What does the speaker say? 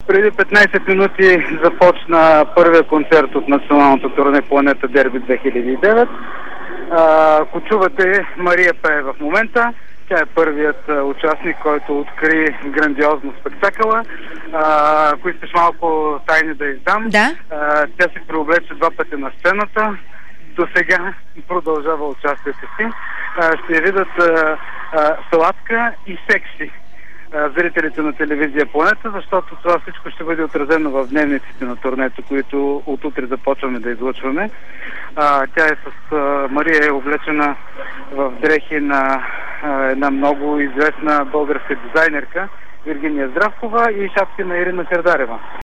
Преди 15 минути започна първия концерт от националното турне Планета Дерби 2009. Ако чувате, Мария пее в момента. Тя е първият участник, който откри грандиозно спектакъла. Ако искаш малко тайни да издам, да. Тя се преоблече 2 пъти на сцената. До сега продължава участието си. Ще я видят сладка и секси зрителите на телевизия Планета, защото това всичко ще бъде отразено в дневниците на турнето, които от утре започваме да излъчваме. Тя е Мария е облечена в дрехи на една много известна българска дизайнерка Виргиния Здравкова и шапки на Ирина Сердарева.